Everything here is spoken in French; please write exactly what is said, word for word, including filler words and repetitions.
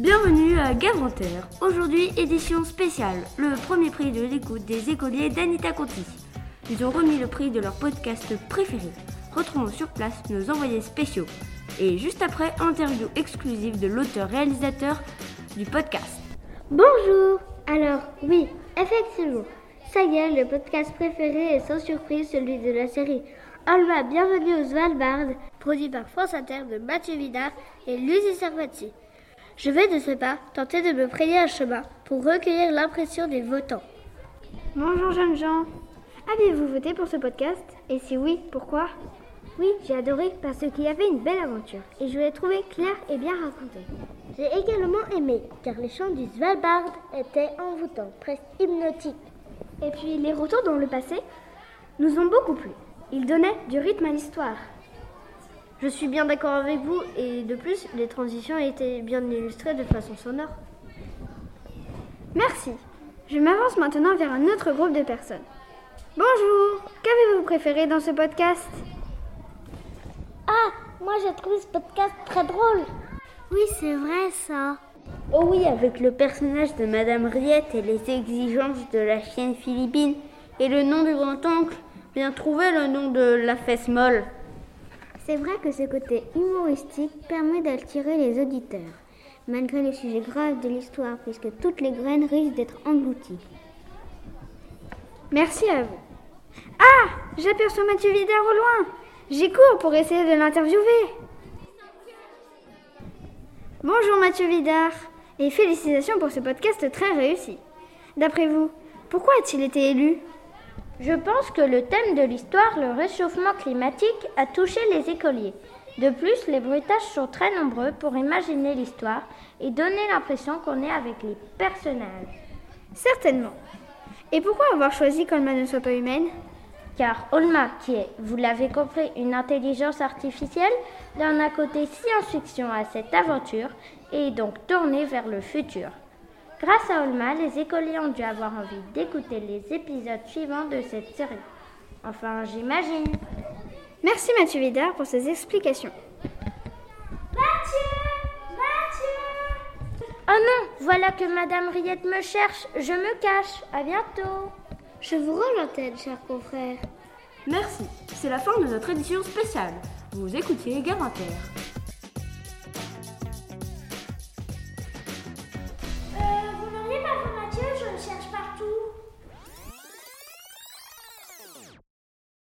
Bienvenue à Gavanterre. Aujourd'hui, édition spéciale, le premier prix de l'écoute des écoliers d'Anita Conti. Ils ont remis le prix de leur podcast préféré. Retrouvons sur place nos envoyés spéciaux. Et juste après, interview exclusive de l'auteur-réalisateur du podcast. Bonjour. Alors, oui, effectivement, ça y est, le podcast préféré est sans surprise celui de la série Olma, bienvenue au Svalbard, produit par France Inter de Mathieu Vidard et Lucie Servati. Je vais de ce pas tenter de me frayer un chemin pour recueillir l'impression des votants. Bonjour jeunes gens. Avez-vous voté pour ce podcast? Et si oui, pourquoi? Oui, j'ai adoré parce qu'il y avait une belle aventure et je l'ai trouvé clair et bien raconté. J'ai également aimé car les chants du Svalbard étaient envoûtants, presque hypnotiques. Et puis les retours dans le passé nous ont beaucoup plu. Ils donnaient du rythme à l'histoire. Je suis bien d'accord avec vous et de plus, les transitions étaient bien illustrées de façon sonore. Merci. Je m'avance maintenant vers un autre groupe de personnes. Bonjour, qu'avez-vous préféré dans ce podcast? Ah, moi j'ai trouvé ce podcast très drôle. Oui, c'est vrai ça. Oh oui, avec le personnage de Madame Riette et les exigences de la chienne Philippine. Et le nom du grand-oncle, bien trouvé le nom de la fesse molle. C'est vrai que ce côté humoristique permet d'attirer les auditeurs, malgré le sujet grave de l'histoire, puisque toutes les graines risquent d'être englouties. Merci à vous. Ah, j'aperçois Mathieu Vidard au loin. J'y cours pour essayer de l'interviewer. Bonjour Mathieu Vidard, et félicitations pour ce podcast très réussi. D'après vous, pourquoi a-t-il été élu ? Je pense que le thème de l'histoire, le réchauffement climatique, a touché les écoliers. De plus, les bruitages sont très nombreux pour imaginer l'histoire et donner l'impression qu'on est avec les personnages. Certainement. Et pourquoi avoir choisi qu'Olma ne soit pas humaine ? Car Olma, qui est, vous l'avez compris, une intelligence artificielle, donne un côté science-fiction à cette aventure et est donc tournée vers le futur. Grâce à Olma, les écoliers ont dû avoir envie d'écouter les épisodes suivants de cette série. Enfin, j'imagine. Merci Mathieu Vidard pour ces explications. Mathieu Mathieu Oh non, voilà que Madame Riette me cherche. Je me cache. À bientôt. Je vous rends l'antenne, chers confrères. Merci, c'est la fin de notre édition spéciale. Vous écoutiez Gavanterre.